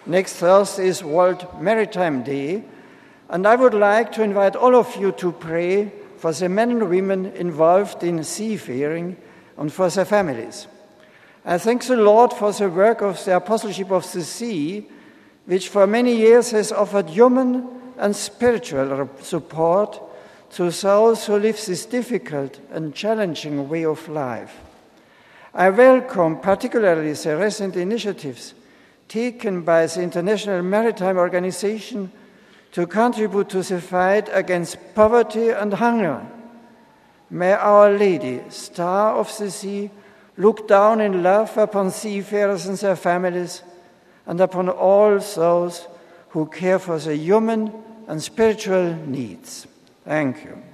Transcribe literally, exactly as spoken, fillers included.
Next Thursday is World Maritime Day, and I would like to invite all of you to pray for the men and women involved in seafaring and for their families. I thank the Lord for the work of the Apostleship of the Sea, which for many years has offered human and spiritual support to those who live this difficult and challenging way of life. I welcome particularly the recent initiatives taken by the International Maritime Organization to contribute to the fight against poverty and hunger. May Our Lady, Star of the Sea, look down in love upon seafarers and their families and upon all those who care for their human and spiritual needs. Thank you.